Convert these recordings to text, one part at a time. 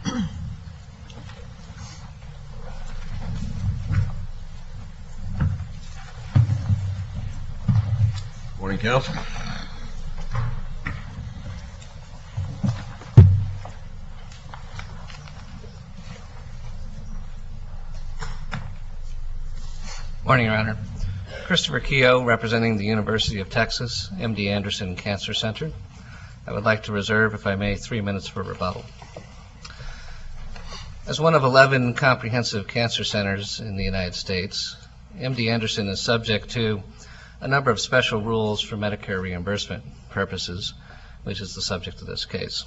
Morning, Council. Morning, Your Honor. Christopher Keogh, representing the University of Texas MD Anderson Cancer Center. I would like to reserve, if I may, 3 minutes for rebuttal. As one of 11 comprehensive cancer centers in the United States, MD Anderson is subject to a number of special rules for Medicare reimbursement purposes, which is the subject of this case.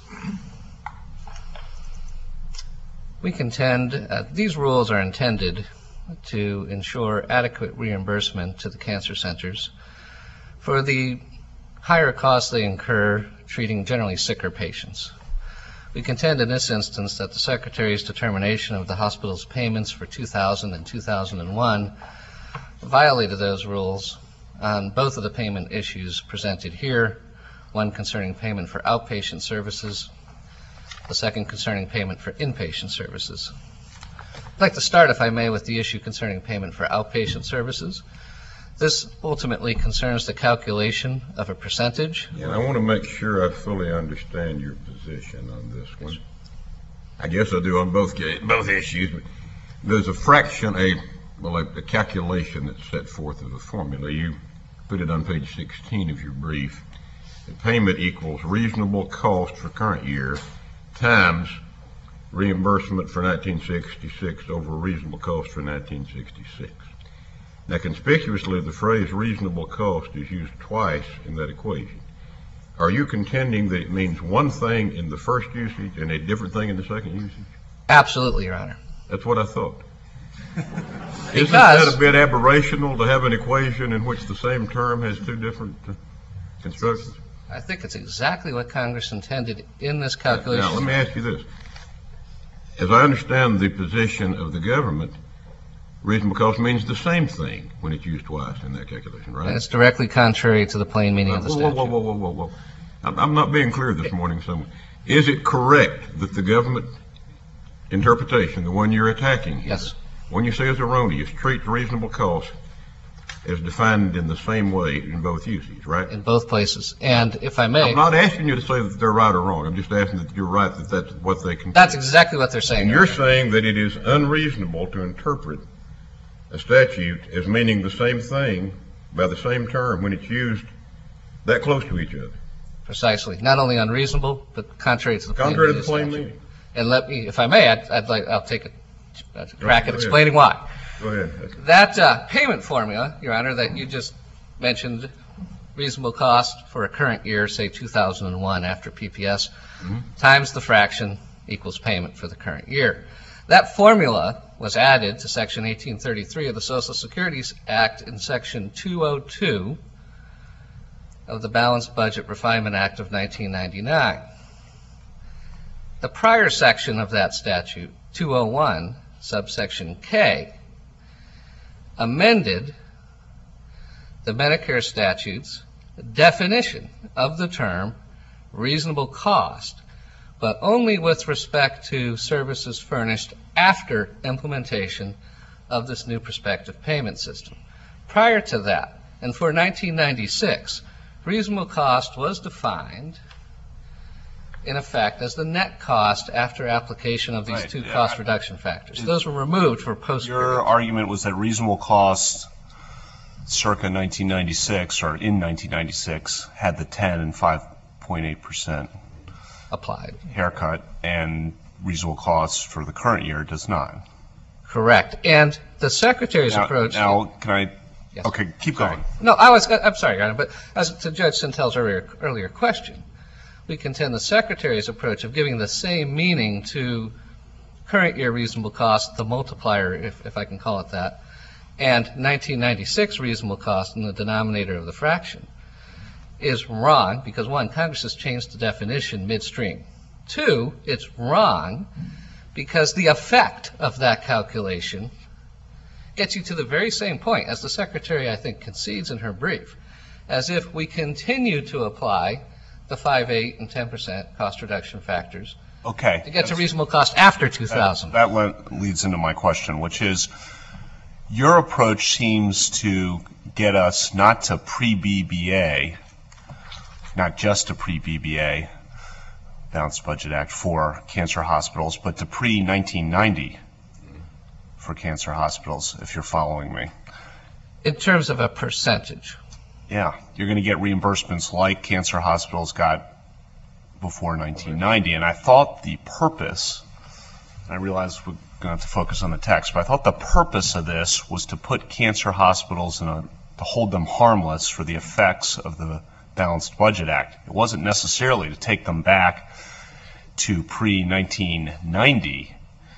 We contend these rules are intended to ensure adequate reimbursement to the cancer centers for the higher costs they incur treating generally sicker patients. We contend in this instance that the Secretary's determination of the hospital's payments for 2000 and 2001 violated those rules on both of the payment issues presented here, one concerning payment for outpatient services, the second concerning payment for inpatient services. I'd like to start, if I may, with the issue concerning payment for outpatient services. This ultimately concerns the calculation of a percentage. And I want to make sure I fully understand your position on this one. I guess I do on both issues. But there's a fraction, a calculation that's set forth as a formula. You put it on page 16 of your brief. The payment equals reasonable cost for current year times reimbursement for 1966 over reasonable cost for 1966. Now, conspicuously, the phrase reasonable cost is used twice in that equation. Are you contending that it means one thing in the first usage and a different thing in the second usage? Absolutely, Your Honor. That's what I thought. Isn't that a bit aberrational to have an equation in which the same term has two different constructions? I think it's exactly what Congress intended in this calculation. Now, let me ask you this. As I understand the position of the government, reasonable cost means the same thing when it's used twice in that calculation, right? And it's directly contrary to the plain meaning of the statute. Whoa. I'm not being clear this morning. Is it correct that the government interpretation, the one you're attacking here, yes, when you say it's erroneous, treats reasonable cost as defined in the same way in both uses, right? In both places. And if I may... I'm not asking you to say that they're right or wrong. I'm just asking that you're right, that that's what they can... That's exactly what they're saying. And you're saying that it is unreasonable to interpret a statute as meaning the same thing by the same term when it's used that close to each other. Precisely. Not only unreasonable, but contrary to the plain meaning. And let me, if I may, I'll take a crack at explaining why. Go ahead. That payment formula, Your Honor, that you just mentioned, reasonable cost for a current year, say 2001 after PPS, times the fraction equals payment for the current year. That formula was added to Section 1833 of the Social Security Act in Section 202 of the Balanced Budget Refinement Act of 1999. The prior section of that statute, 201, subsection K, amended the Medicare statute's definition of the term reasonable cost, but only with respect to services furnished after implementation of this new prospective payment system. Prior to that, and for 1996, reasonable cost was defined in effect as the net cost after application of these two cost reduction factors. Those were removed for post-period. Your argument was that reasonable cost circa 1996 or in 1996 had the 10 and 5.8% applied haircut, and reasonable cost for the current year does not. Correct. And the Secretary's approach... Now, can I... Yes. Okay, keep going. No, I'm sorry, Your Honor, but as to Judge Sintel's earlier question, we contend the Secretary's approach of giving the same meaning to current year reasonable cost, the multiplier, if I can call it that, and 1996 reasonable cost in the denominator of the fraction, is wrong because, one, Congress has changed the definition midstream. Two, it's wrong because the effect of that calculation gets you to the very same point, as the Secretary, I think, concedes in her brief, as if we continue to apply the 5, 8, and 10% cost reduction factors Okay. to get to reasonable cost after 2000. That leads into my question, which is, your approach seems to get us not to pre-BBA, not just to pre-BBA, Balanced Budget Act for cancer hospitals, but to pre-1990 for cancer hospitals, if you're following me. In terms of a percentage. Yeah, you're going to get reimbursements like cancer hospitals got before 1990. And I thought the purpose, and I realize we're going to have to focus on the text, but I thought the purpose of this was to put cancer hospitals to hold them harmless for the effects of the Balanced Budget Act. It wasn't necessarily to take them back to pre-1990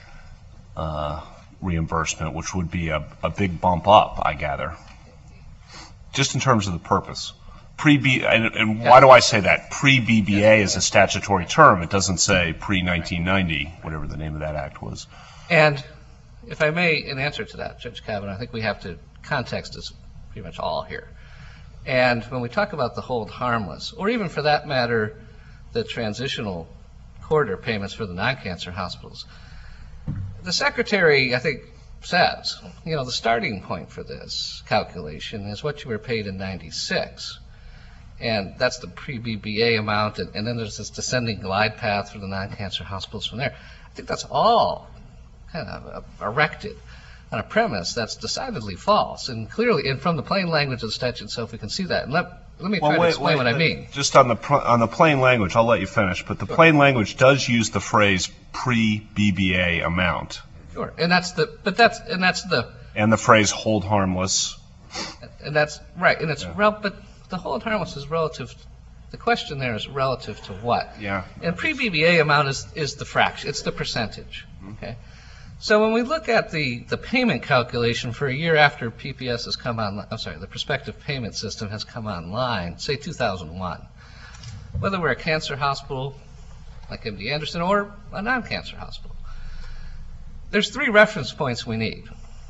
reimbursement, which would be a big bump up, I gather. Just in terms of the purpose. And why do I say that? Pre-BBA is a statutory term. It doesn't say pre-1990, whatever the name of that act was. And if I may, in answer to that, Judge Kavanaugh, I think we have to, context is pretty much all here. And when we talk about the hold harmless, or even for that matter, the transitional corridor payments for the non-cancer hospitals, the Secretary, I think, says, the starting point for this calculation is what you were paid in 96. And that's the pre-BBA amount, and then there's this descending glide path for the non-cancer hospitals from there. I think that's all kind of erected on a premise that's decidedly false, and clearly, and from the plain language of the statute itself, we can see that. And let me try to explain what I mean. Just on the plain language, I'll let you finish, but the plain language does use the phrase pre-BBA amount. Sure, and that's the and the phrase hold harmless. And that's right, and it's but the hold harmless is relative. The question there is relative to what? Yeah. And pre-BBA amount is the fraction. It's the percentage. Okay. So when we look at the payment calculation for a year after PPS has come on, the prospective payment system has come online, say 2001, whether we're a cancer hospital like MD Anderson or a non-cancer hospital, there's 3 reference points we need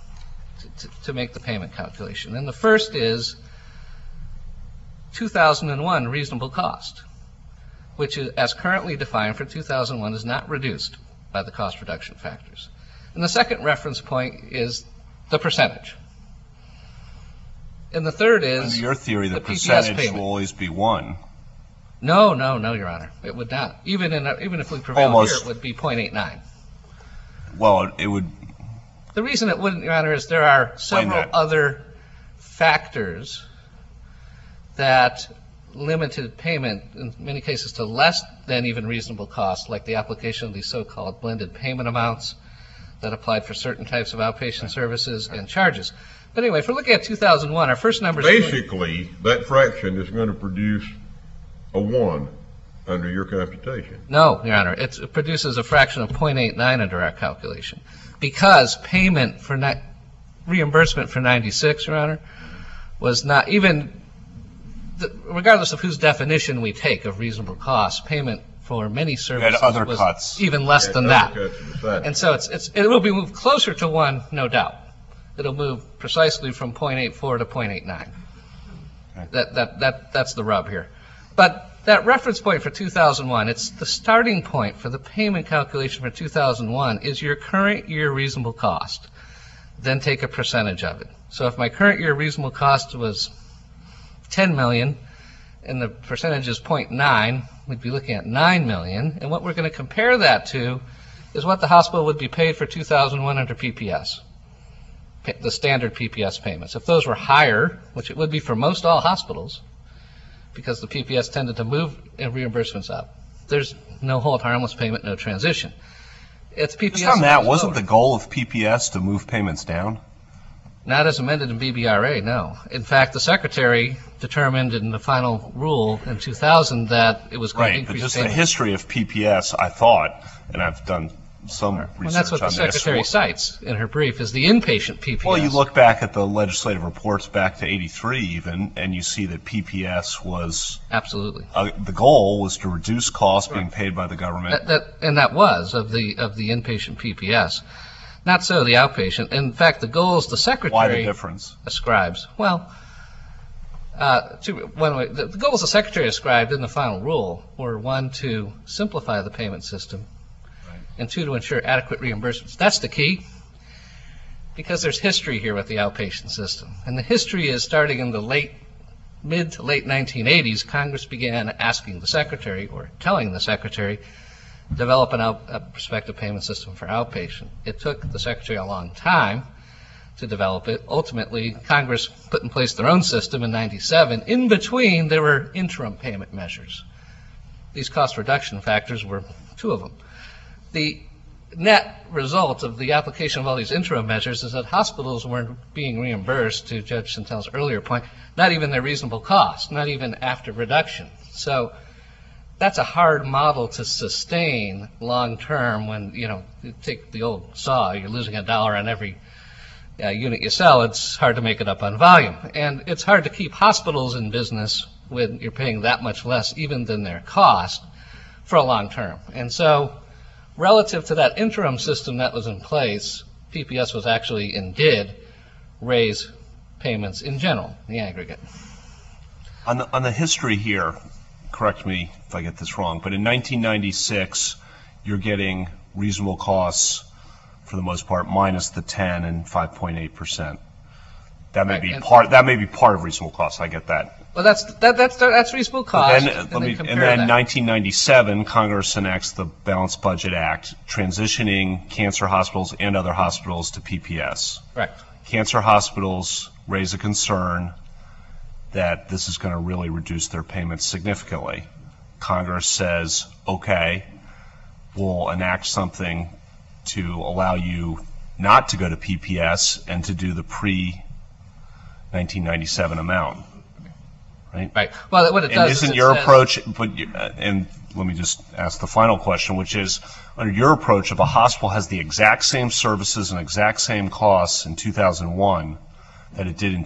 to make the payment calculation. And the first is 2001 reasonable cost, which is, as currently defined for 2001, is not reduced by the cost reduction factors. And the second reference point is the percentage. And the third is under your theory, the percentage PPS will always be 1. No, Your Honor. It would not. Even if we prevail here, it would be 0.89. Well, it would. The reason it wouldn't, Your Honor, is there are several other factors that limited payment, in many cases, to less than even reasonable cost, like the application of these so-called blended payment amounts that applied for certain types of outpatient services and charges. But anyway, if we're looking at 2001, our first numbers... Basically, that fraction is going to produce a 1 under your computation. No, Your Honor. It produces a fraction of 0.89 under our calculation. Because payment for reimbursement for 96, Your Honor, was not even... regardless of whose definition we take of reasonable cost, payment for many services was cuts. Even less than that. And so it will be moved closer to 1, no doubt. It'll move precisely from 0.84 to 0.89. Okay. That's the rub here. But that reference point for 2001, it's the starting point for the payment calculation for 2001 is your current year reasonable cost. Then take a percentage of it. So if my current year reasonable cost was $10 million, and the percentage is 0.9, we'd be looking at $9 million. And what we're going to compare that to is what the hospital would be paid for 2001 under PPS, the standard PPS payments. If those were higher, which it would be for most all hospitals, because the PPS tended to move reimbursements up, there's no hold harmless payment, no transition. It's PPS. Just on that, wasn't the goal of PPS to move payments down? Not as amended in BBRA, no. In fact, the Secretary determined in the final rule in 2000 that it was going to increase just payments. The history of PPS, I thought, and I've done some research on this. Well, that's what the Secretary cites in her brief, is the inpatient PPS. Well, you look back at the legislative reports back to 83 even, and you see that PPS was... Absolutely. The goal was to reduce costs being paid by the government. That was of the inpatient PPS. Not so the outpatient. In fact, the goals the Secretary... Why the difference? ...ascribes. Well, the goals the Secretary ascribed in the final rule were, 1, to simplify the payment system, and 2, to ensure adequate reimbursements. That's the key, because there's history here with the outpatient system. And the history is starting in the mid to late 1980s, Congress began asking the Secretary, or telling the Secretary, develop a prospective payment system for outpatient. It took the Secretary a long time to develop it. Ultimately, Congress put in place their own system in 97. In between, there were interim payment measures. These cost reduction factors were 2 of them. The net result of the application of all these interim measures is that hospitals weren't being reimbursed, to Judge Santel's earlier point, not even their reasonable cost, not even after reduction. So that's a hard model to sustain long term when, you take the old saw, you're losing $1 on every unit you sell. It's hard to make it up on volume. And it's hard to keep hospitals in business when you're paying that much less even than their cost for a long term. And so relative to that interim system that was in place, PPS was actually and did raise payments in general, in the aggregate. On the history here, correct me if I get this wrong, but in 1996, you're getting reasonable costs for the most part minus the 10 and 5.8%. That may be part of reasonable costs. I get that. Well, that's reasonable cost. And then 1997, Congress enacts the Balanced Budget Act, transitioning cancer hospitals and other hospitals to PPS. Right. Cancer hospitals raise a concern that this is going to really reduce their payments significantly. Congress says, okay, we'll enact something to allow you not to go to PPS and to do the pre-1997 amount. Right. Well, what it does isn't your approach, and let me just ask the final question, which is, under your approach, if a hospital has the exact same services and exact same costs in 2001 that it did in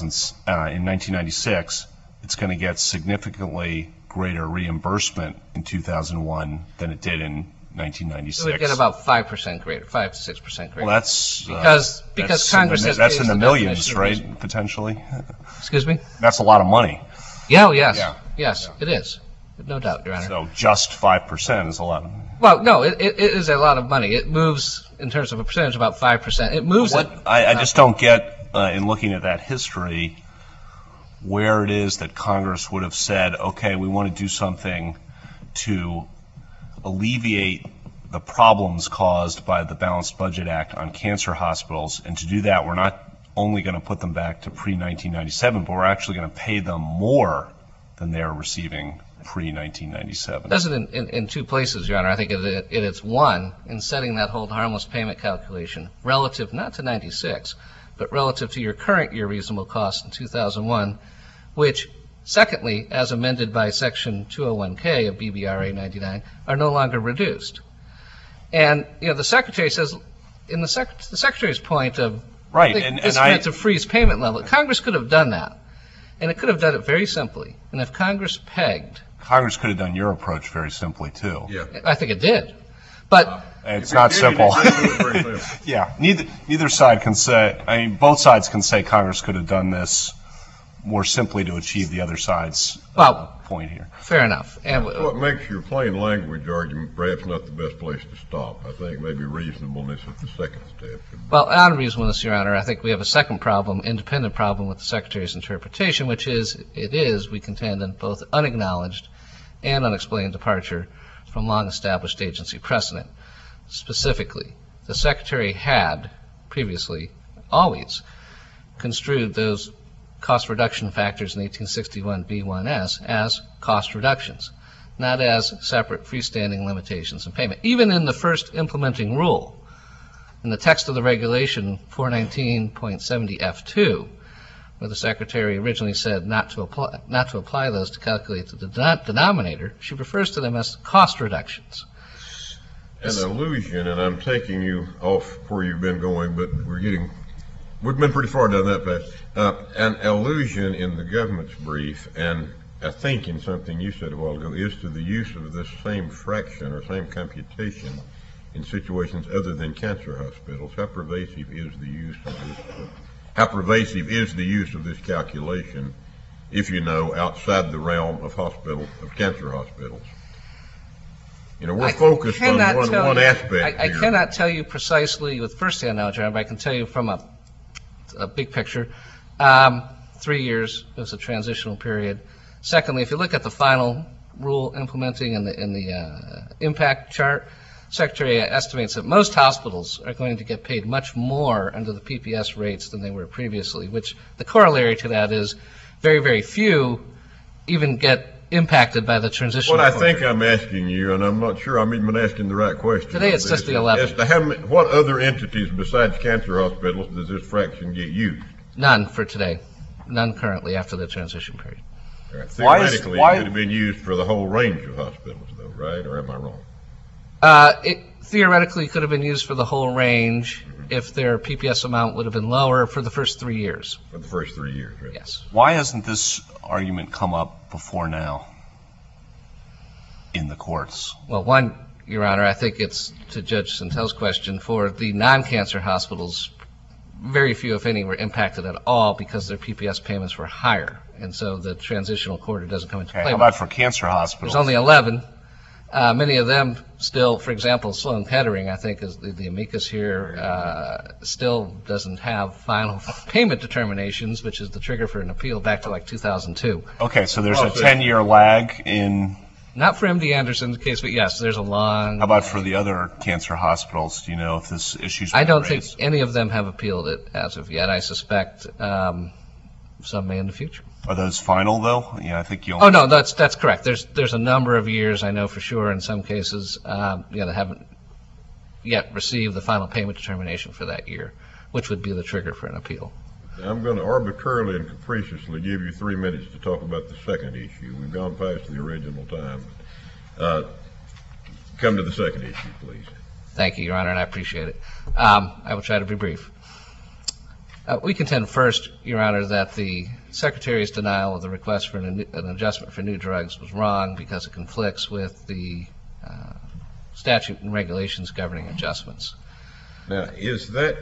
1996, it's going to get significantly greater reimbursement in 2001 than it did in 1996. It would get about 5% greater, 5 to 6% greater. Well, that's because Congress has that's in the millions, right? Potentially. Excuse me? That's a lot of money. Yeah. Yes. It is. No doubt, Your Honor. So just 5% is a lot. Well, no, it is a lot of money. It moves in terms of a percentage about 5%. It moves. I just don't get in looking at that history where it is that Congress would have said, okay, we want to do something to alleviate the problems caused by the Balanced Budget Act on cancer hospitals, and to do that we're not only going to put them back to pre-1997, but we're actually going to pay them more than they're receiving pre-1997. Does it in 2 places, Your Honor. I think it's one, in setting that hold harmless payment calculation relative not to 96, but relative to your current year reasonable costs in 2001, which, secondly, as amended by Section 201K of BBRA 99, are no longer reduced. And, the Secretary says, in the Secretary's point of, right, this meant to freeze payment level, Congress could have done that. And it could have done it very simply. And if Congress pegged... Congress could have done your approach very simply, too. Yeah. I think it did. But... it's not simple. Yeah, neither side can say, both sides can say Congress could have done this more simply to achieve the other side's point here. Fair enough. And what makes your plain language argument perhaps not the best place to stop. I think maybe reasonableness is the second step. Well, on reasonableness, Your Honor, I think we have a second problem, independent problem with the Secretary's interpretation, which is, we contend, in both unacknowledged and unexplained departure from long-established agency precedent. Specifically, the Secretary had previously always construed those cost reduction factors in 1861 B1S as cost reductions, not as separate freestanding limitations in payment. Even in the first implementing rule, in the text of the regulation 419.70 F2, where the Secretary originally said not to apply those to calculate the denominator, she refers to them as cost reductions. An allusion, and I'm taking you off where you've been going, but we've been pretty far down that path. An allusion in the government's brief, and I think in something you said a while ago, is to the use of this same fraction or same computation in situations other than cancer hospitals. How pervasive is the use of this? How pervasive is the use of this calculation, if you know, outside the realm of cancer hospitals? We're focused on one aspect I here. cannot tell you precisely with firsthand knowledge, but I can tell you from a big picture. 3 years was a transitional period. Secondly, if you look at the final rule implementing in the impact chart, Secretary estimates that most hospitals are going to get paid much more under the PPS rates than they were previously, which the corollary to that is very, very few even get impacted by the transitional. What I think I'm asking you, and I'm not sure I'm even asking the right question. Today it's just the 11. As to what other entities besides cancer hospitals does this fraction get used? None for today. None currently after the transition period. Right. Theoretically, it could have been used for the whole range of hospitals, though, right? Or am I wrong? It theoretically could have been used for the whole range if their PPS amount would have been lower for the first 3 years. For the first 3 years, right? Yes. Why hasn't this argument come up before now in the courts? Well, one, Your Honor, I think it's to Judge Santel's question, for the non-cancer hospitals, very few, if any, were impacted at all because their PPS payments were higher. And so the transitional quarter doesn't come into play. How about for cancer hospitals? There's only 11. Many of them still, for example, Sloan Kettering, I think, is the amicus here, still doesn't have final payment determinations, which is the trigger for an appeal back to like 2002. Okay, so there's a 10-year lag in... Not for MD Anderson's case, but yes, there's a long... How about for the other cancer hospitals? Do you know if this issue's been I don't raised? think any of them have appealed it as of yet. I suspect some may in the future. Are those final, though? Yeah, I think you'll... Oh, no, that's correct. There's a number of years, I know for sure, in some cases, that haven't yet received the final payment determination for that year, which would be the trigger for an appeal. I'm going to arbitrarily and capriciously give you 3 minutes to talk about the second issue. We've gone past the original time. Come to the second issue, please. Thank you, Your Honor, and I appreciate it. I will try to be brief. We contend first, Your Honor, that the Secretary's denial of the request for an adjustment for new drugs was wrong because it conflicts with the statute and regulations governing adjustments. Now, is the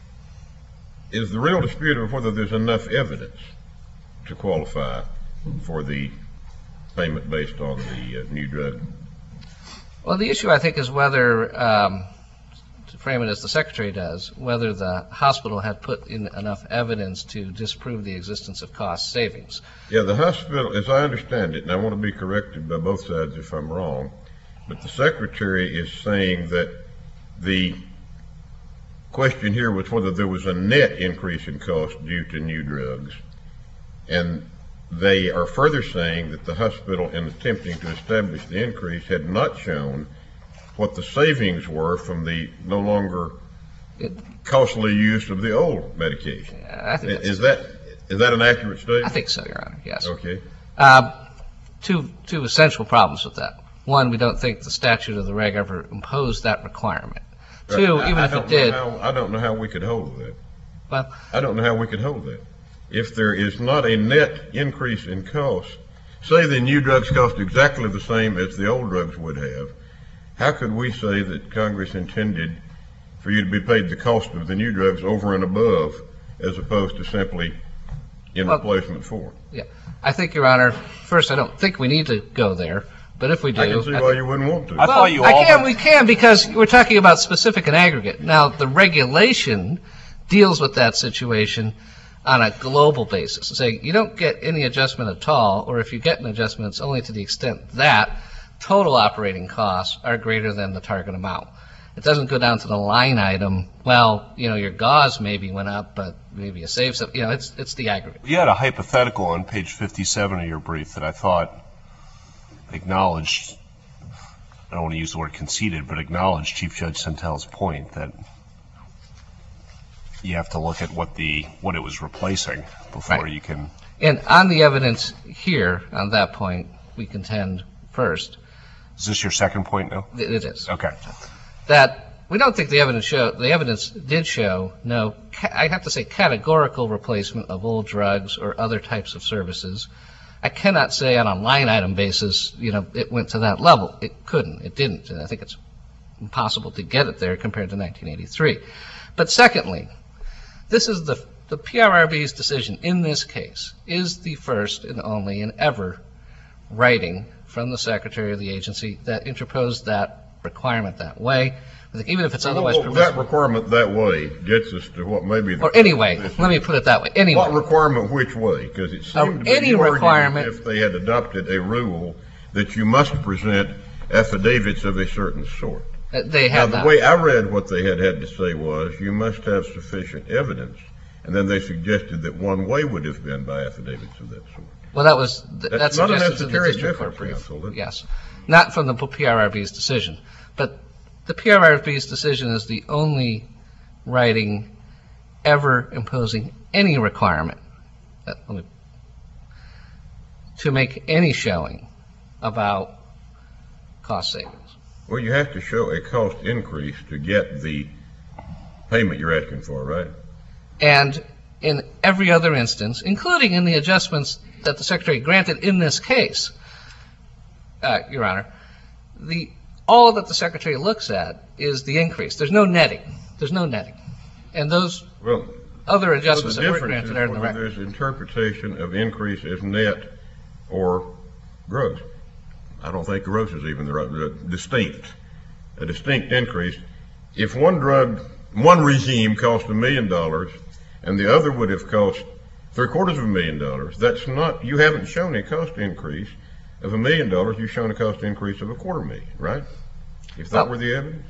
real dispute of whether there's enough evidence to qualify for the payment based on the new drug? Well, the issue, I think, is whether, to frame it as the Secretary does, whether the hospital had put in enough evidence to disprove the existence of cost savings. Yeah, the hospital, as I understand it, and I want to be corrected by both sides if I'm wrong, but the Secretary is saying that the question here was whether there was a net increase in cost due to new drugs, and they are further saying that the hospital, in attempting to establish the increase, had not shown what the savings were from the no longer costly use of the old medication. I think is that an accurate statement? I think so, Your Honor, yes. Okay. Two essential problems with that. One, we don't think the statute or the reg ever imposed that requirement. Two, even if it did... I don't know how we could hold that. Well, I don't know how we could hold that. If there is not a net increase in cost, say the new drugs cost exactly the same as the old drugs would have, how could we say that Congress intended for you to be paid the cost of the new drugs over and above as opposed to simply in replacement for? Yeah. I think, Your Honor, first, I don't think we need to go there, but if we do... I can see why you wouldn't want to. We can, because we're talking about specific and aggregate. Now, the regulation deals with that situation on a global basis, saying you don't get any adjustment at all, or if you get an adjustment, it's only to the extent that total operating costs are greater than the target amount. It doesn't go down to the line item, well, your gauze maybe went up, but maybe you saved some, it's the aggregate. You had a hypothetical on page 57 of your brief that I thought acknowledged, I don't want to use the word conceded, but acknowledged Chief Judge Santel's point that you have to look at what it was replacing before you can... And on the evidence here, on that point, we contend first... Is this your second point now? It is. Okay. That we don't think the evidence did show I have to say categorical replacement of old drugs or other types of services. I cannot say on a line item basis, it went to that level. It couldn't. It didn't. And I think it's impossible to get it there compared to 1983. But secondly, this is the PRRB's decision in this case is the first and only and ever writing from the secretary of the agency that interposed that requirement that way. I think even if it's otherwise That permissible. requirement that way gets us to what may be the... Or anyway, let me put it that way, anyway. What requirement which way? Because it seemed to be any you argued requirement- as if they had adopted a rule that you must present affidavits of a certain sort. They Now, have the not. way I read what they had to say was, you must have sufficient evidence, and then they suggested that one way would have been by affidavits of that sort. Well, that's not an suggested in the esoteric district court difference, brief. counsel, is it? Yes, not from the PRRB's decision, but the PRRB's decision is the only writing ever imposing any requirement to make any showing about cost savings. Well, you have to show a cost increase to get the payment you're asking for, right? And in every other instance, including in the adjustments that the Secretary granted in this case, Your Honor, all that the Secretary looks at is the increase. There's no netting. There's no netting. And those other adjustments that were granted are in the record. There's interpretation of increase as net or gross. I don't think gross is even the right, distinct. A distinct increase. If one regime cost $1 million and the other would have cost $750,000, that's not, you haven't shown a cost increase of $1 million, you've shown a cost increase of $250,000, right? If that were the evidence?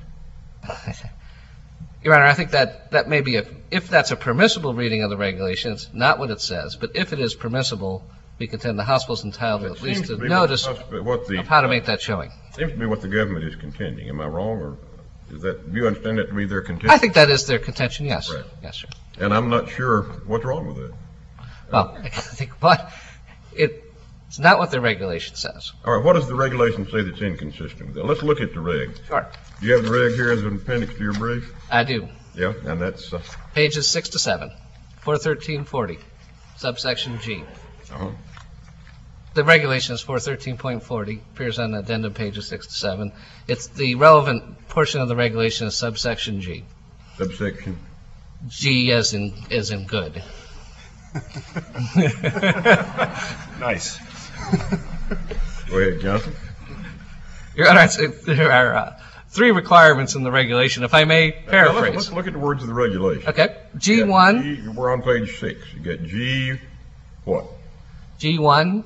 Your Honor, I think that may be, if that's a permissible reading of the regulations, not what it says, but if it is permissible, we contend the hospital's entitled at least to notice of how to make that showing. Seems to be what the government is contending. Am I wrong, or is that, do you understand that to be their contention? I think that is their contention, yes. Right. Yes, sir. And I'm not sure what's wrong with it. Well, I think, but it's not what the regulation says. All right, what does the regulation say that's inconsistent with that? Let's look at the reg. Sure. Do you have the reg here as an appendix to your brief? I do. Yeah, and that's... Pages 6 to 7, 41340, subsection G. Uh-huh. The regulation is 413.40, appears on addendum pages 6 to 7. It's the relevant portion of the regulation is subsection G. Subsection? G as in good. Nice. Go ahead, Johnson. Your Honor, there are 3 requirements in the regulation, if I may paraphrase. Let's look at the words of the regulation. Okay. G1. G, we're on page 6. You got G, what? G1,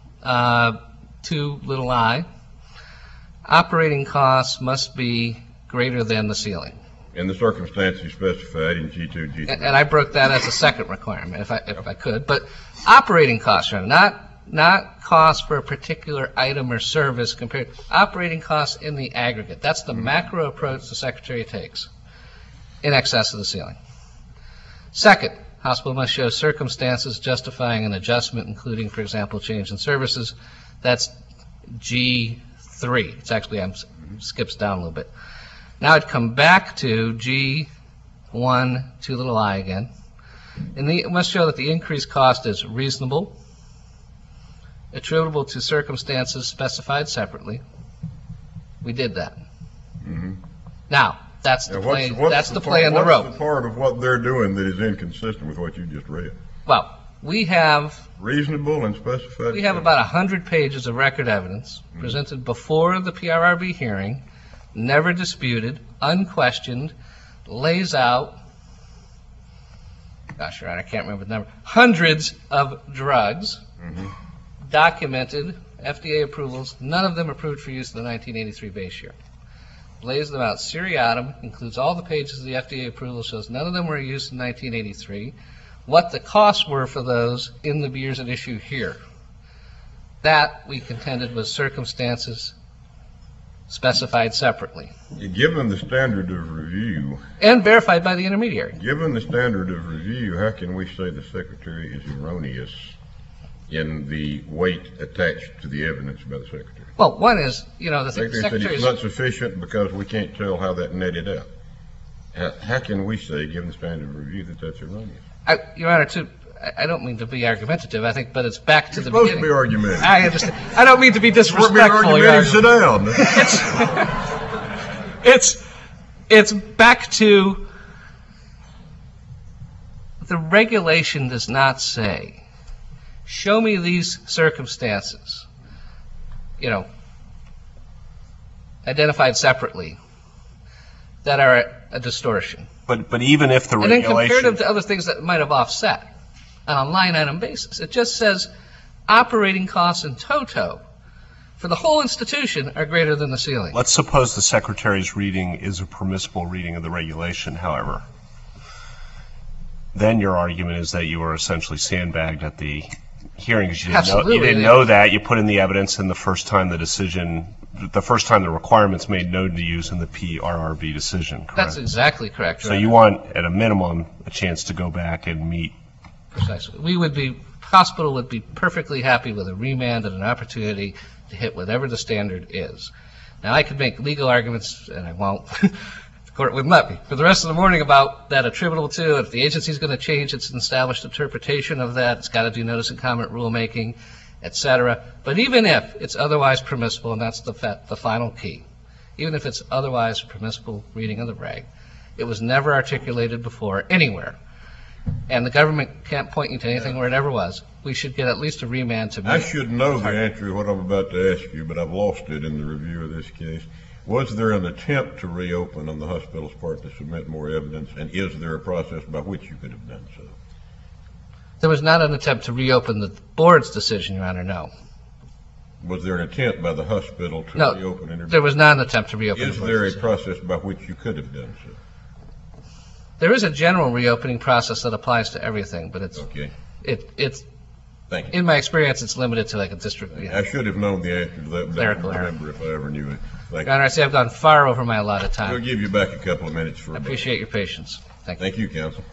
2 little I. Operating costs must be greater than the ceiling. In the circumstances specified in G2, G3. And I broke that as a second requirement, if I could. But operating costs, not costs for a particular item or service compared operating costs in the aggregate. That's the macro approach the Secretary takes in excess of the ceiling. Second, hospital must show circumstances justifying an adjustment, including, for example, change in services. That's G3. It's actually, skips down a little bit. Now I'd come back to G1, 2 little I again. And it must show that the increased cost is reasonable, attributable to circumstances specified separately. We did that. Mm-hmm. Now, that's the play. That's the play in the rope. rope. What's the part of what they're doing that is inconsistent with what you just read? Well, we have reasonable and specified. We have about 100 pages of record evidence presented before the PRRB hearing, never disputed, unquestioned, lays out. Gosh, Your Honor, I can't remember the number. Hundreds of drugs, documented, FDA approvals, none of them approved for use in the 1983 base year. Lays them out seriatim, includes all the pages of the FDA approval, shows none of them were used in 1983, what the costs were for those in the years at issue here. That, we contended, was circumstances specified separately. Given the standard of review. And verified by the intermediary. Given the standard of review, how can we say the Secretary is erroneous in the weight attached to the evidence by the Secretary? Well, one is, the Secretary said it's not sufficient because we can't tell how that netted out. How can we say, given the standard of review, that that's erroneous? Your Honor, I don't mean to be argumentative, I think, but it's back to the supposed beginning. To be argumentative. I understand. I don't mean to be disrespectful. Sit down. It's back to the regulation does not say, show me these circumstances identified separately that are a distortion. But even if the And then regulation... compare them to other things that might have offset on a line item basis. It just says operating costs in toto for the whole institution are greater than the ceiling. Let's suppose the Secretary's reading is a permissible reading of the regulation, however. Then your argument is that you were essentially sandbagged at the hearing because you didn't know that. You put in the evidence, and the first time the requirement's made known to use in the PRRB decision, correct? That's exactly correct. So you want, at a minimum, a chance to go back and meet. Precisely. Hospital would be perfectly happy with a remand and an opportunity to hit whatever the standard is. Now, I could make legal arguments, and I won't. The court wouldn't let me. For the rest of the morning about that attributable to, if the agency's going to change its established interpretation of that, it's got to do notice and comment rulemaking, etc. But even if it's otherwise permissible, and that's the final key, even if it's otherwise permissible reading of the reg, it was never articulated before anywhere. And the government can't point you to anything where it ever was. We should get at least a remand to... I should know the answer to what I'm about to ask you, but I've lost it in the review of this case. Was there an attempt to reopen on the hospital's part to submit more evidence, and is there a process by which you could have done so? There was not an attempt to reopen the board's decision, Your Honor, no. Was there an attempt by the hospital to reopen interviews? There was not an attempt to reopen. Is there a process by which you could have done so? There is a general reopening process that applies to everything, but it's Thank you. In my experience, it's limited to like a district. I should have known the answer to that, but I don't remember if I ever knew it. Thank Your Honor, I see I've gone far over my allotted time. We'll give you back a couple of minutes for. I appreciate your patience. Thank you. Thank you, counsel.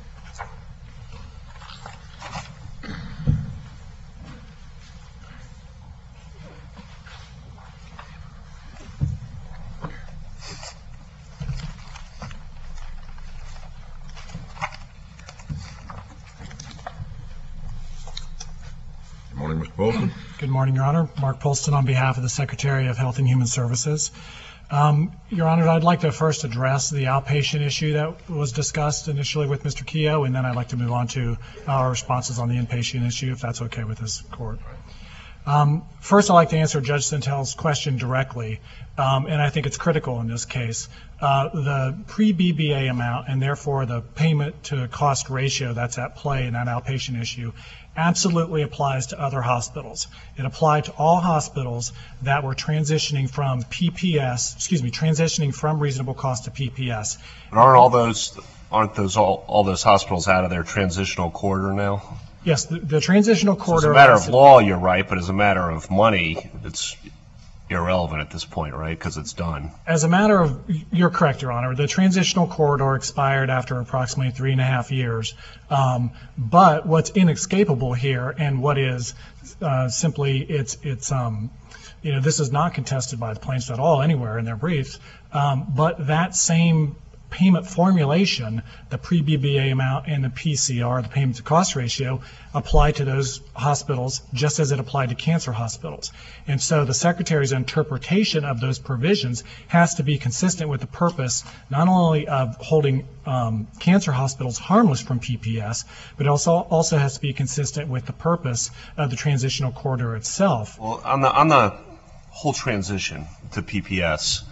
Morning, Mr. Polston. Good morning, Your Honor. Mark Polston on behalf of the Secretary of Health and Human Services. Your Honor, I'd like to first address the outpatient issue that was discussed initially with Mr. Keogh, and then I'd like to move on to our responses on the inpatient issue, if that's okay with this court. First, I'd like to answer Judge Sintel's question directly, and I think it's critical in this case. The pre-BBA amount, and therefore the payment to cost ratio that's at play in that outpatient issue, absolutely applies to other hospitals. It applied to all hospitals that were transitioning from transitioning from reasonable cost to PPS. But aren't all those hospitals out of their transitional corridor now? Yes, the transitional corridor. So as a matter of law, you're right, but as a matter of money, it's irrelevant at this point, right? Because it's done. As a matter of, you're correct, Your Honor. The transitional corridor expired after approximately 3.5 years. But what's inescapable here, and what is simply, this is not contested by the plaintiffs at all anywhere in their briefs, but that same payment formulation, the pre-BBA amount and the PCR, the payment to cost ratio, apply to those hospitals just as it applied to cancer hospitals. And so the Secretary's interpretation of those provisions has to be consistent with the purpose not only of holding cancer hospitals harmless from PPS, but also has to be consistent with the purpose of the transitional corridor itself. Well, on the whole transition to PPS,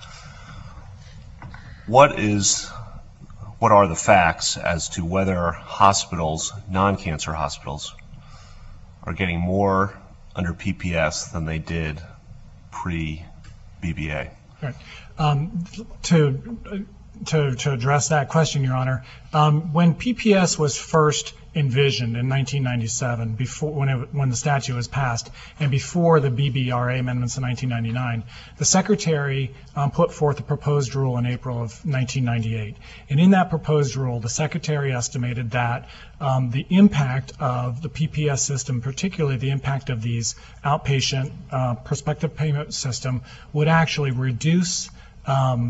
what are the facts as to whether hospitals, non-cancer hospitals, are getting more under PPS than they did pre-BBA? Right. To address that question, Your Honor, when PPS was first envisioned in 1997, when the statute was passed, and before the BBRA amendments in 1999, the Secretary put forth a proposed rule in April of 1998. And in that proposed rule, the Secretary estimated that the impact of the PPS system, particularly the impact of these outpatient prospective payment system, would actually reduce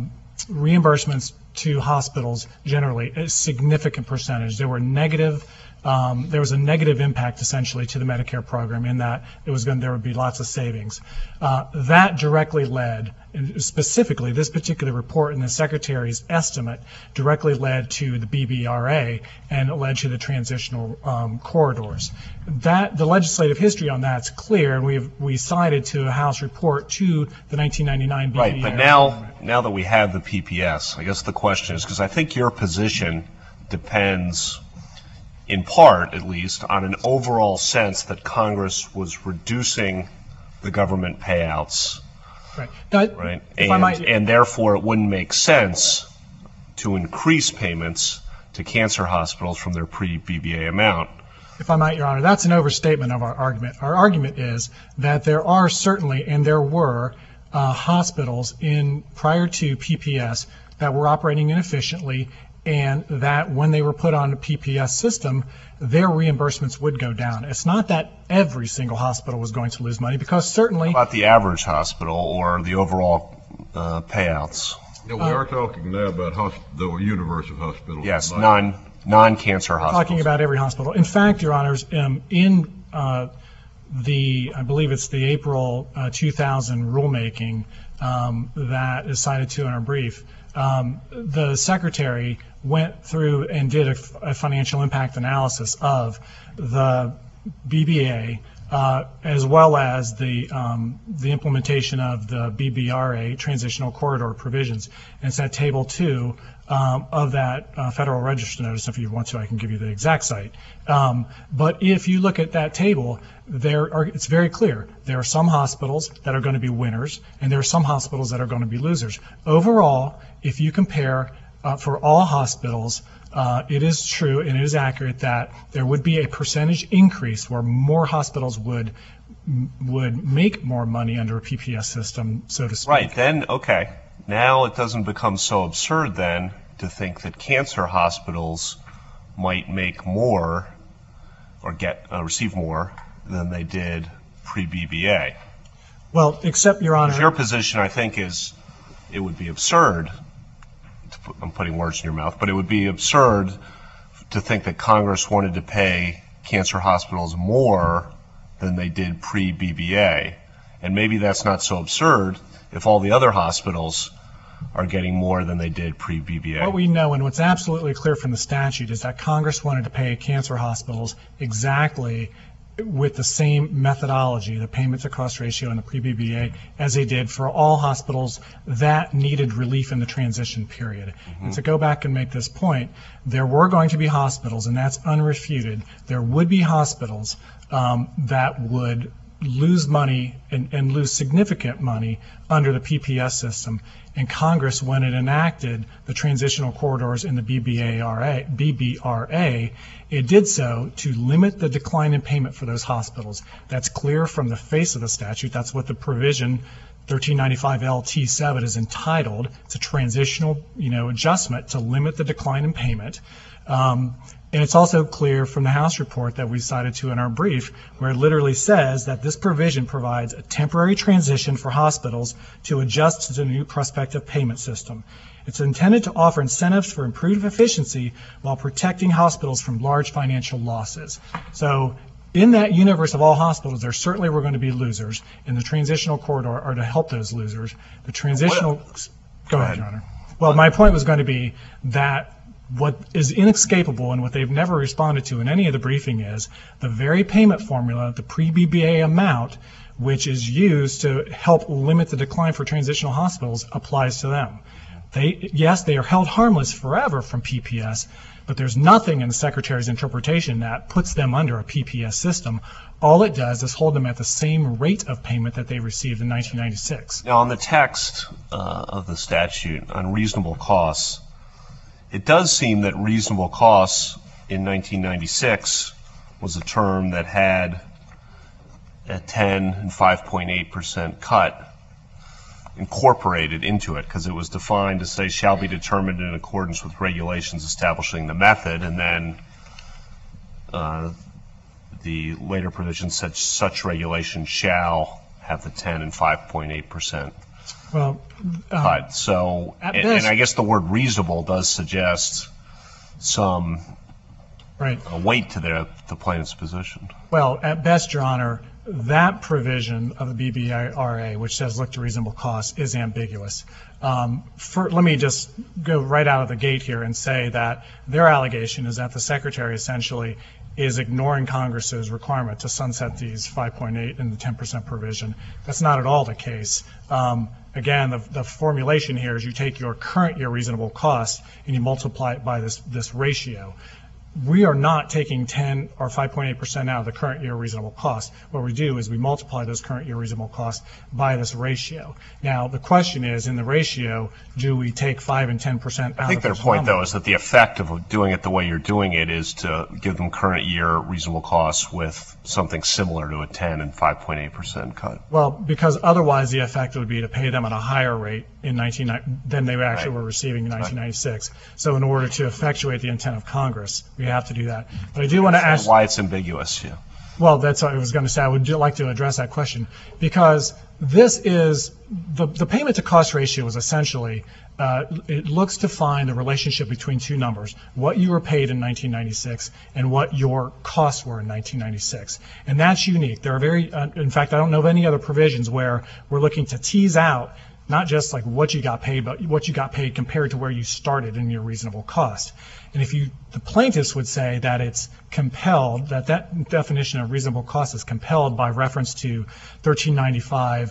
reimbursements to hospitals generally a significant percentage. There were negative there was a negative impact essentially to the Medicare program in that there would be lots of savings. That directly led, and specifically this particular report and the Secretary's estimate directly led to the BBRA, and it led to the transitional corridors. The legislative history on that's clear, and we cited to a House report to the 1999 BBRA. Right, but now that we have the PPS, I guess the question is, because I think your position depends, in part at least, on an overall sense that Congress was reducing the government payouts, Right. right? If I might, And therefore it wouldn't make sense to increase payments to cancer hospitals from their pre-BBA amount. if I might, Your Honor, that's an overstatement of our argument. Our argument is that there are certainly, and there were, hospitals prior to PPS that were operating inefficiently, and that when they were put on a PPS system, their reimbursements would go down. It's not that every single hospital was going to lose money, because certainly... About the average hospital or the overall payouts? Yeah, we are talking now about the universe of hospitals. Yes, non-cancer hospitals. Talking about every hospital. In fact, Your Honors, in I believe it's the April 2000 rulemaking that is cited to in our brief, the Secretary went through and did a financial impact analysis of the BBA as well as the implementation of the BBRA transitional corridor provisions. And it's at Table 2 of that Federal Register notice. If you want to, I can give you the exact site. But if you look at that table, it's very clear. There are some hospitals that are going to be winners, and there are some hospitals that are going to be losers. Overall, if you compare for all hospitals, it is true and it is accurate that there would be a percentage increase where more hospitals would make more money under a PPS system, so to speak. Right, then, okay. Now it doesn't become so absurd then to think that cancer hospitals might make more or receive more than they did pre-BBA. Well, except, Your Honor... Your position, I think, is it would be absurd, I'm putting words in your mouth, but it would be absurd to think that Congress wanted to pay cancer hospitals more than they did pre-BBA. And maybe that's not so absurd if all the other hospitals are getting more than they did pre-BBA. What we know and what's absolutely clear from the statute is that Congress wanted to pay cancer hospitals exactly with the same methodology, the payment to cost ratio and the pre-BBA, as they did for all hospitals that needed relief in the transition period. And to go back and make this point, there were going to be hospitals, and that's unrefuted, there would be hospitals that would lose money and lose significant money under the PPS system. And Congress, when it enacted the transitional corridors in the BBRA, it did so to limit the decline in payment for those hospitals. That's clear from the face of the statute. That's what the provision 1395 LT7 is entitled. It's a transitional, adjustment to limit the decline in payment. And it's also clear from the House report that we cited to in our brief, where it literally says that this provision provides a temporary transition for hospitals to adjust to the new prospective payment system. It's intended to offer incentives for improved efficiency while protecting hospitals from large financial losses. So in that universe of all hospitals, there certainly were going to be losers, and the transitional corridor are to help those losers. The transitional... Go ahead, Your Honor. Well, my point was going to be that what is inescapable and what they've never responded to in any of the briefing is the very payment formula, the pre-BBA amount, which is used to help limit the decline for transitional hospitals, applies to them. Yes, they are held harmless forever from PPS, but there's nothing in the Secretary's interpretation that puts them under a PPS system. All it does is hold them at the same rate of payment that they received in 1996. Now, on the text of the statute on reasonable costs, it does seem that reasonable costs in 1996 was a term that had a 10 and 5.8% cut incorporated into it, because it was defined to say shall be determined in accordance with regulations establishing the method, and then the later provision said such regulation shall have the 10 and 5.8%. Well, cut. So, and I guess the word reasonable does suggest some Right. weight to the plaintiff's position. Well, at best, Your Honor, that provision of the BBRA, which says look to reasonable cost, is ambiguous. Let me just go right out of the gate here and say that their allegation is that the Secretary essentially is ignoring Congress's requirement to sunset these 5.8 and the 10% provision. That's not at all the case. Again, the formulation here is you take your current year reasonable cost and you multiply it by this ratio. We are not taking 10 or 5.8% out of the current year reasonable cost. What we do is we multiply those current year reasonable costs by this ratio. Now, the question is, in the ratio, do we take 5 and 10% out? I think their point, though, is that the effect of doing it the way you're doing it is to give them current year reasonable costs with something similar to a 10 and 5.8% cut. Well, because otherwise the effect would be to pay them at a higher rate than they actually were receiving in 1996. So in order to effectuate the intent of Congress, we have to do that. But I do want to ask why it's ambiguous. Yeah. Well, that's what I was going to say. I would like to address that question because this is the payment to cost ratio is essentially it looks to find the relationship between two numbers, what you were paid in 1996 and what your costs were in 1996. And that's unique. There are in fact, I don't know of any other provisions where we're looking to tease out not just like what you got paid, but what you got paid compared to where you started in your reasonable cost. And the plaintiffs would say that it's compelled, that definition of reasonable cost is compelled by reference to 1395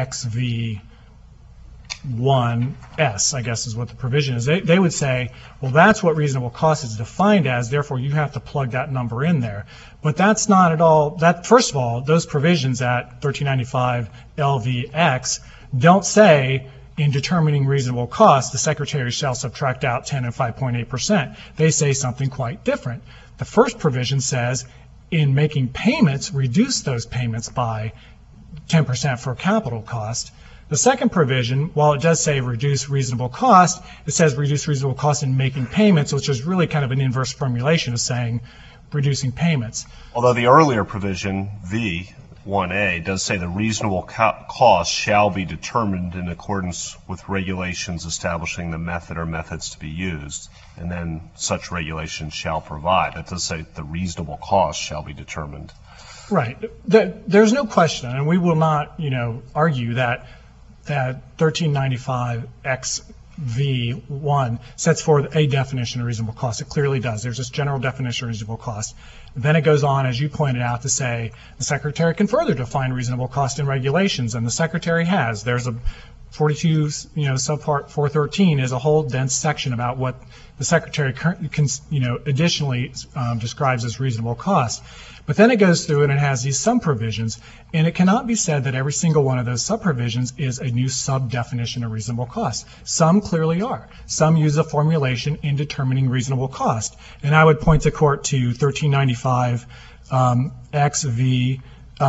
XV1S, I guess is what the provision is. They would say, well, that's what reasonable cost is defined as, therefore you have to plug that number in there. But that's not at all, first of all, those provisions at 1395 LVX don't say in determining reasonable cost, the Secretary shall subtract out 10 and 5.8%. They say something quite different. The first provision says in making payments, reduce those payments by 10% for capital cost. The second provision, while it does say reduce reasonable cost, it says reduce reasonable cost in making payments, which is really kind of an inverse formulation of saying reducing payments. Although the earlier provision, V1A, does say the reasonable cost shall be determined in accordance with regulations establishing the method or methods to be used, and then such regulations shall provide. It does say the reasonable cost shall be determined. Right. There's no question, and we will not, argue that 1395 XV1 sets forth a definition of reasonable cost. It clearly does. There's this general definition of reasonable cost. Then it goes on, as you pointed out, to say the Secretary can further define reasonable cost in regulations, and the Secretary has. There's a 42, subpart 413 is a whole dense section about what the Secretary additionally describes as reasonable cost. But then it goes through and it has these sub-provisions, and it cannot be said that every single one of those sub-provisions is a new sub-definition of reasonable cost. Some clearly are. Some use a formulation in determining reasonable cost. And I would point the court to 1395 XV,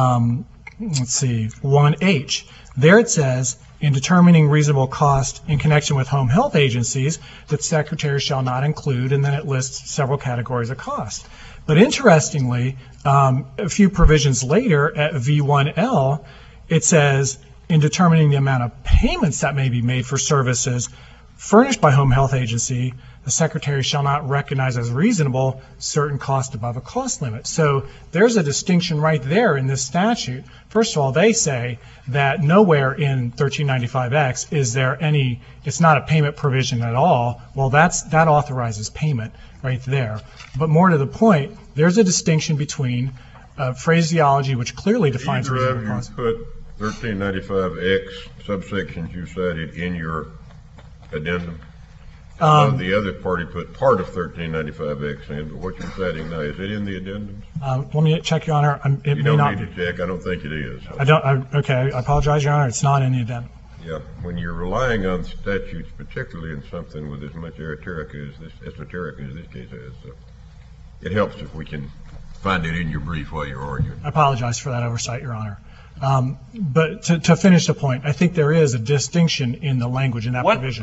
1H. There it says, in determining reasonable cost in connection with home health agencies, that Secretary shall not include, and then it lists several categories of cost. But interestingly, a few provisions later at V1L, it says, in determining the amount of payments that may be made for services furnished by home health agency, the Secretary shall not recognize as reasonable certain cost above a cost limit. So there's a distinction right there in this statute. First of all, they say that nowhere in 1395X is there any, it's not a payment provision at all. Well, that authorizes payment right there. But more to the point, there's a distinction between phraseology, which clearly defines reasonable cost. Either of you put 1395X subsections you cited in your addendum? The other party put part of 1395X in, but what you're citing now, is it in the addendums? Let me check, Your Honor. It you may not don't need to check. I don't think it is. Okay, I apologize, Your Honor. It's not in the addendum. Yeah, when you're relying on statutes, particularly in something with as much esoteric as this case has, it helps if we can find it in your brief while you're arguing. I apologize for that oversight, Your Honor. But to finish the point, I think there is a distinction in the language in that provision.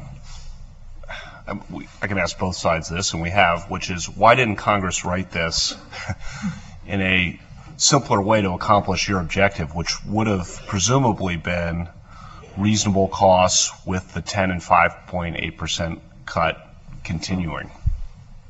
I can ask both sides of this, and we have, which is, why didn't Congress write this in a simpler way to accomplish your objective, which would have presumably been reasonable costs with the 10 and 5.8% cut continuing?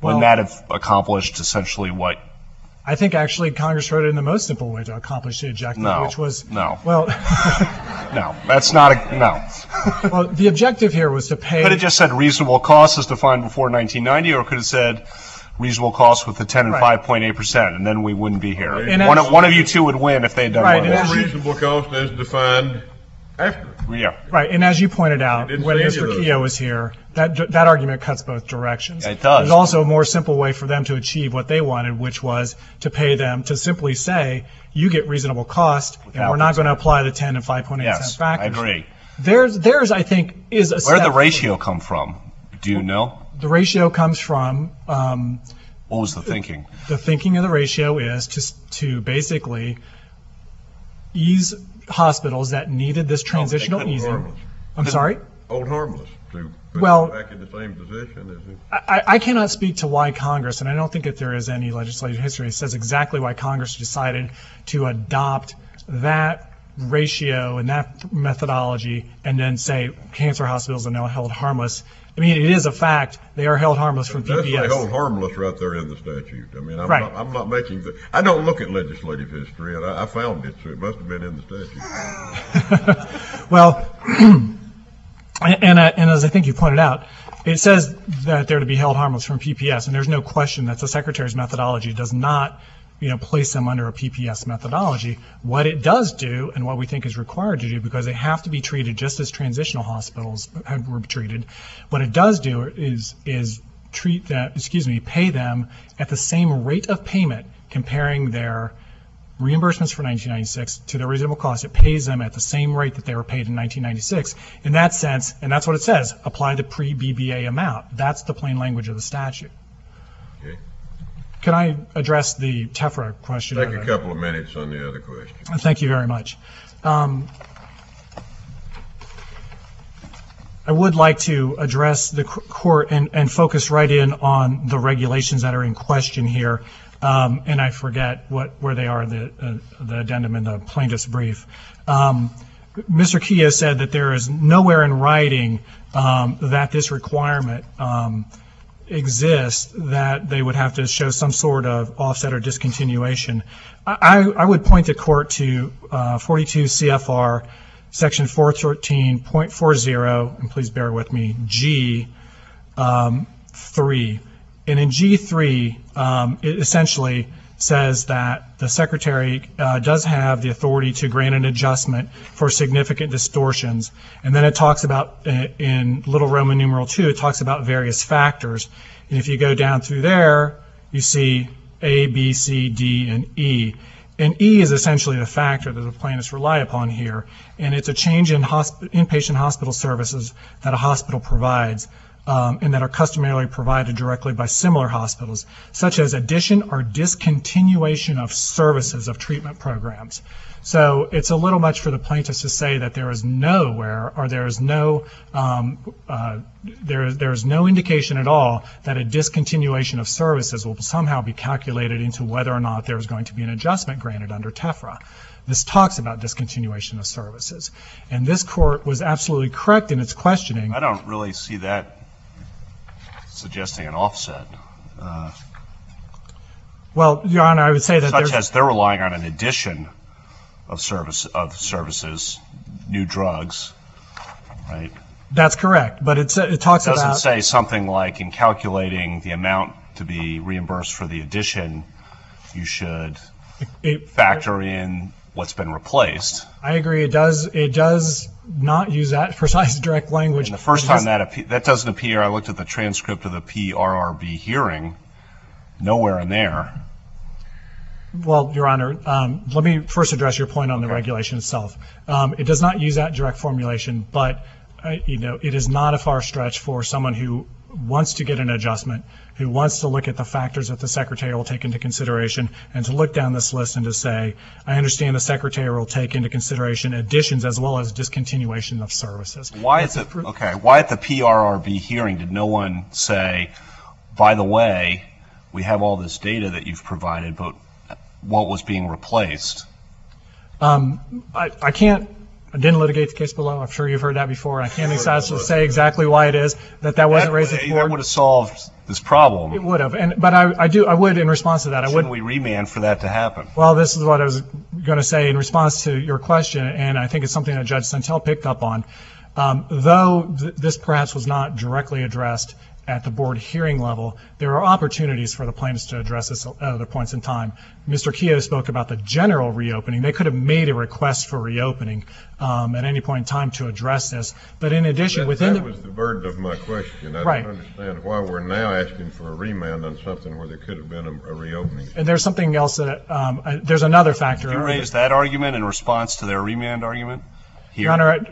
Wouldn't that have accomplished essentially what? I think actually Congress wrote it in the most simple way to accomplish the objective, which was no. Well, no, that's not a no. Well, the objective here was to pay. Could it just said reasonable cost as defined before 1990, or could it said reasonable cost with the 10 and 5.8%, and then we wouldn't be here. And one of you two would win if they had done Right, one and of Or those. reasonable cost as defined after. Yeah. Right, and as you pointed out, It didn't when say Mr. any of those. Keogh was here, that argument cuts both directions. It does. There's also a more simple way for them to achieve what they wanted, which was to pay them to simply say, you get reasonable cost, and Without we're not the- going to apply the 10 and 5.8 Yes, cent factors. I agree. Theirs, I think, is a Where did step. the ratio come from? Do you know? The ratio comes from, What was the thinking? the thinking of the ratio is to basically ease hospitals that needed this transitional couldn't easing. harmless. I'm sorry? Old harmless to put Well- them back in the same position as it. I cannot speak to why Congress, and I don't think that there is any legislative history that says exactly why Congress decided to adopt that ratio and that methodology and then say cancer hospitals are now held harmless. I mean, it is a fact. They are held harmless from That's they hold PPS. harmless right there in the statute. I mean, Right. I'm not making I don't look at legislative history, and I found it, so it must have been in the statute. Well, and as I think you pointed out, it says that they're to be held harmless from PPS, and there's no question that the Secretary's methodology does not, place them under a PPS methodology. What it does do, and what we think is required to do, because they have to be treated just as transitional hospitals were treated, what it does do is pay them at the same rate of payment, comparing their reimbursements for 1996 to their reasonable cost. It pays them at the same rate that they were paid in 1996. In that sense, and that's what it says, apply the pre-BBA amount. That's the plain language of the statute. Okay. Can I address the TEFRA question? Take a couple of minutes on the other question. Thank you very much. I would like to address the court and focus right in on the regulations that are in question here. And I forget where they are, the addendum in the plaintiff's brief. Mr. Keogh said that there is nowhere in writing that this requirement exists, that they would have to show some sort of offset or discontinuation. I would point the court to 42 CFR section 413.40, and please bear with me, G3. And in G3, it essentially says that the Secretary does have the authority to grant an adjustment for significant distortions. And then it talks about, in Little Roman numeral 2, it talks about various factors. And if you go down through there, you see A, B, C, D, and E. And E is essentially the factor that the plaintiffs rely upon here. And it's a change in inpatient hospital services that a hospital provides, and that are customarily provided directly by similar hospitals, such as addition or discontinuation of services of treatment programs. So it's a little much for the plaintiffs to say that there is nowhere, or there is no indication at all that a discontinuation of services will somehow be calculated into whether or not there is going to be an adjustment granted under TEFRA. This talks about discontinuation of services. And this court was absolutely correct in its questioning. I don't really see that suggesting an offset. Well, Your Honor, I would say that Such as they're relying on an addition of services, new drugs, right? that's correct. But it talks It doesn't about say something like in calculating the amount to be reimbursed for the addition, you should factor in what's been replaced. I agree. It does not use that precise direct language. And the first It time does- that doesn't appear, I looked at the transcript of the PRRB hearing, nowhere in there. Well, Your Honor, let me first address your point on the regulation itself. It does not use that direct formulation, but it is not a far stretch for someone who wants to get an adjustment, who wants to look at the factors that the Secretary will take into consideration, and to look down this list and to say, I understand the Secretary will take into consideration additions as well as discontinuation of services. Why at the PRRB hearing did no one say, by the way, we have all this data that you've provided, but what was being replaced? I can't I didn't litigate the case below. I'm sure you've heard that before. I can't exactly say exactly why it is that wasn't raised at the That board. would have solved this problem. It would have, but I would in response to that. Shouldn't we remand for that to happen? Well, this is what I was going to say in response to your question, and I think it's something that Judge Santel picked up on. Though this perhaps was not directly addressed at the board hearing level, there are opportunities for the plaintiffs to address this at other points in time. Mr. Keogh spoke about the general reopening. They could have made a request for reopening at any point in time to address this. But in addition, that was the burden of my question. I Right. don't understand why we're now asking for a remand on something where there could have been a reopening. And there's something else that there's another factor. Did you raise that argument in response to their remand argument? Here? Your Honor,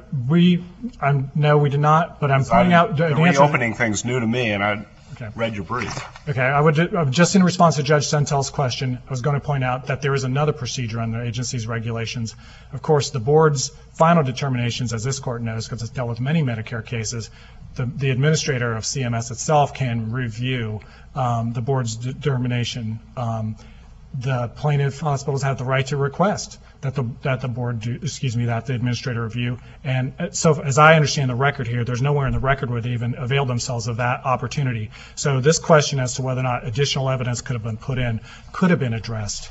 no, we did not, but I'm pointing out the the answer. reopening thing's new to me, and I Okay. read your brief. Okay, I would just in response to Judge Santel's question, I was going to point out that there is another procedure under the agency's regulations. Of course, the board's final determinations, as this court knows, because it's dealt with many Medicare cases, the administrator of CMS itself can review the board's determination. The plaintiff hospitals have the right to request that the administrator review. And so as I understand the record here, there's nowhere in the record where they even avail themselves of that opportunity. So this question as to whether or not additional evidence could have been put in could have been addressed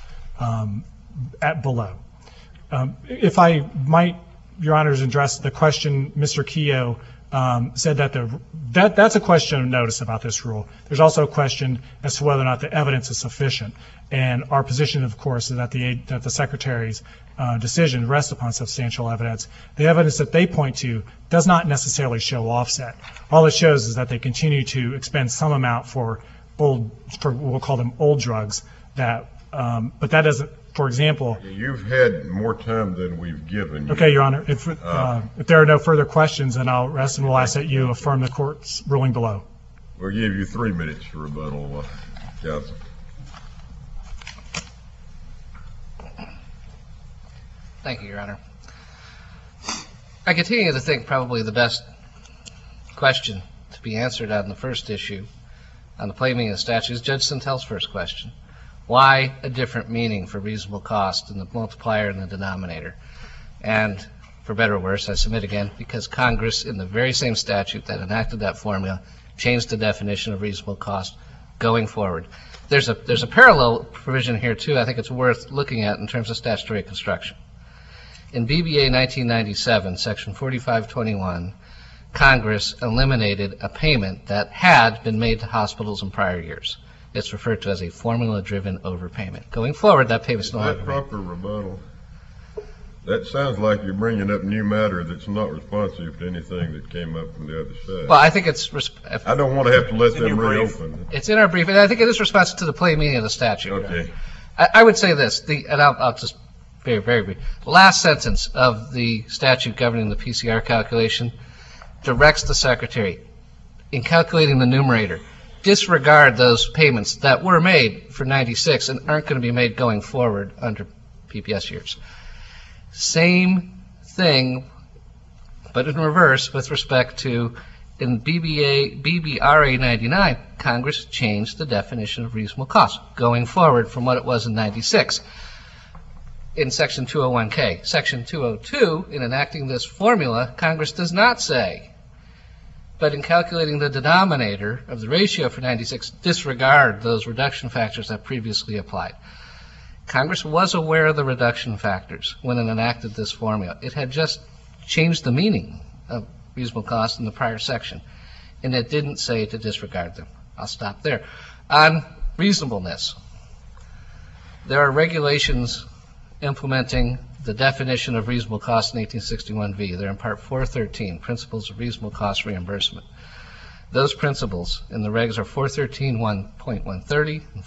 at below. If I might, Your Honors, address the question Mr. Keogh said that's a question of notice about this rule. There's also a question as to whether or not the evidence is sufficient. And our position, of course, is that the Secretary's decision rests upon substantial evidence. The evidence that they point to does not necessarily show offset. All it shows is that they continue to expend some amount for we'll call them old drugs. But that doesn't, for example. You've had more time than we've given you. Okay, Your Honor. If there are no further questions, then I'll rest and we'll ask that you affirm the court's ruling below. We'll give you 3 minutes for rebuttal, Counsel. Thank you, Your Honor. I continue to think probably the best question to be answered on the first issue, on the plain meaning of the statute, is Judge Santel's first question. Why a different meaning for reasonable cost in the multiplier and the denominator? And for better or worse, I submit again, because Congress, in the very same statute that enacted that formula, changed the definition of reasonable cost going forward. There's a parallel provision here, too, I think it's worth looking at in terms of statutory construction. In BBA 1997, Section 4521, Congress eliminated a payment that had been made to hospitals in prior years. It's referred to as a formula-driven overpayment. Going forward, that payment's no longer made. Proper rebuttal. That sounds like you're bringing up new matter that's not responsive to anything that came up from the other side. Well, I think it's... I don't want to have to let them reopen. It's in our brief, and I think it is responsive to the plain meaning of the statute. Okay. I would say this, and I'll just very, very brief. The last sentence of the statute governing the PCR calculation directs the Secretary, in calculating the numerator, disregard those payments that were made for 96 and aren't going to be made going forward under PPS years. Same thing, but in reverse with respect to in BBRA 99, Congress changed the definition of reasonable cost going forward from what it was in 96. In Section 201K. Section 202, in enacting this formula, Congress does not say, but in calculating the denominator of the ratio for 96, disregard those reduction factors that previously applied. Congress was aware of the reduction factors when it enacted this formula. It had just changed the meaning of reasonable cost in the prior section, and it didn't say to disregard them. I'll stop there. On reasonableness, there are regulations implementing the definition of reasonable cost in 1861V. They're in Part 413, Principles of Reasonable Cost Reimbursement. Those principles in the regs are 413.130 and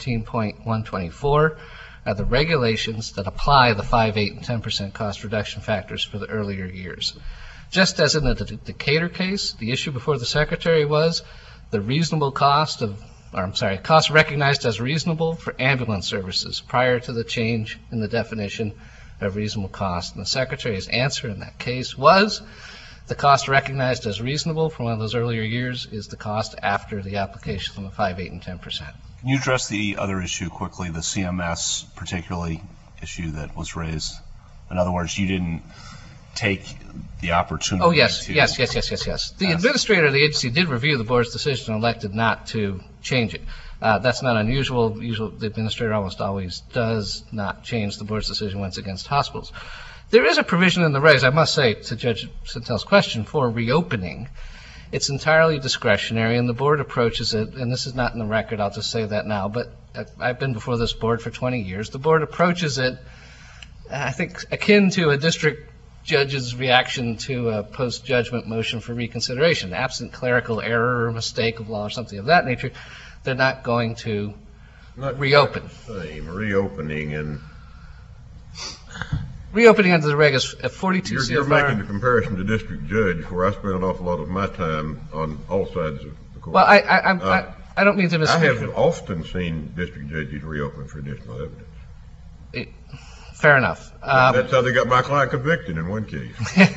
413.124 are the regulations that apply the 5, 8, and 10% cost reduction factors for the earlier years. Just as in the Decatur case, the issue before the Secretary was the reasonable cost cost recognized as reasonable for ambulance services prior to the change in the definition of reasonable cost. And the Secretary's answer in that case was the cost recognized as reasonable for one of those earlier years is the cost after the application of the 5, 8, and 10%. Can you address the other issue quickly, the CMS particularly issue that was raised? In other words, you didn't take the opportunity Oh, yes, to... yes. The administrator of the agency did review the board's decision and elected not to change it. That's not unusual. Usually, the administrator almost always does not change the board's decision when it's against hospitals. There is a provision in the regs, I must say, to Judge Santel's question, for reopening. It's entirely discretionary, and the board approaches it, and this is not in the record, I'll just say that now, but I've been before this board for 20 years. The board approaches it, I think, akin to a district judge's reaction to a post-judgment motion for reconsideration. Absent clerical error or mistake of law or something of that nature, they're not going to reopen. Reopening and... Reopening under the reg is 42 CFR. You're making the comparison to district judge, where I spend an awful lot of my time on all sides of the court. Well, I don't mean to misspeak. I have often seen district judges reopen for additional evidence. Fair enough. That's how they got my client convicted in one case.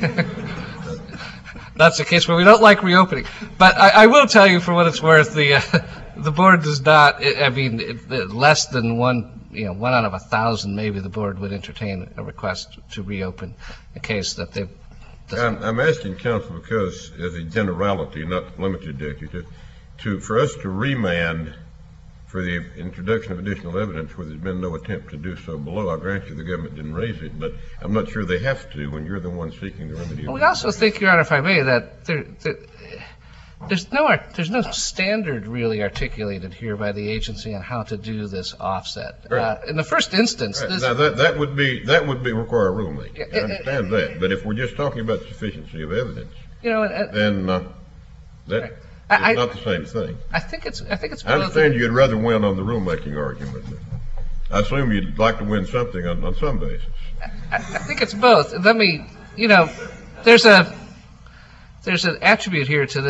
That's a case where we don't like reopening. But I will tell you, for what it's worth, the board does not. I mean, less than one out of 1,000, maybe the board would entertain a request to reopen a case that they. I'm asking counsel because, as a generality, not limited for us to remand for the introduction of additional evidence where there's been no attempt to do so below. I grant you the government didn't raise it, but I'm not sure they have to when you're the one seeking the remedy. Well, we also think, Your Honor, if I may, that there's no standard really articulated here by the agency on how to do this offset. Right. In the first instance, right. Now that would require rulemaking. I understand that, but if we're just talking about sufficiency of evidence, then that. It's not the same thing. I think it's. I understand you'd rather win on the rulemaking argument, but I assume you'd like to win something on some basis. I think it's both. Let me. There's an attribute here to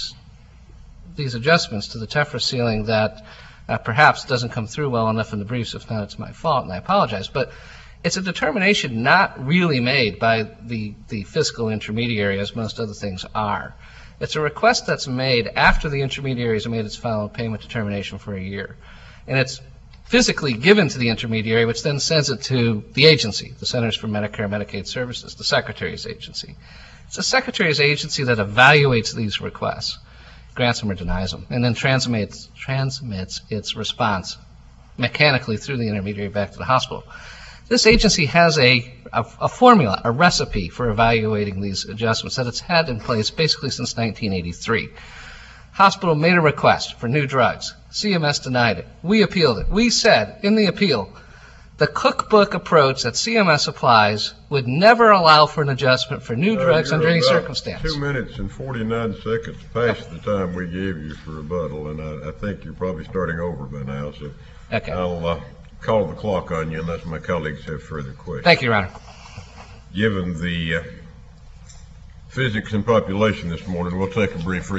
these adjustments to the TEFRA ceiling that perhaps doesn't come through well enough in the briefs. If not, it's my fault, and I apologize. But it's a determination not really made by the fiscal intermediary, as most other things are. It's a request that's made after the intermediary has made its final payment determination for a year. And it's physically given to the intermediary, which then sends it to the agency, the Centers for Medicare and Medicaid Services, the Secretary's agency. It's the Secretary's agency that evaluates these requests, grants them or denies them, and then transmits its response mechanically through the intermediary back to the hospital. This agency has a formula, a recipe for evaluating these adjustments that it's had in place basically since 1983. Hospital made a request for new drugs. CMS denied it. We appealed it. We said in the appeal, the cookbook approach that CMS applies would never allow for an adjustment for new drugs under any circumstance. 2 minutes and 49 seconds past the time we gave you for rebuttal, and I think you're probably starting over by now, so okay. I'll call the clock on you unless my colleagues have further questions. Thank you, Your Honor. Given the physics and population this morning, we'll take a brief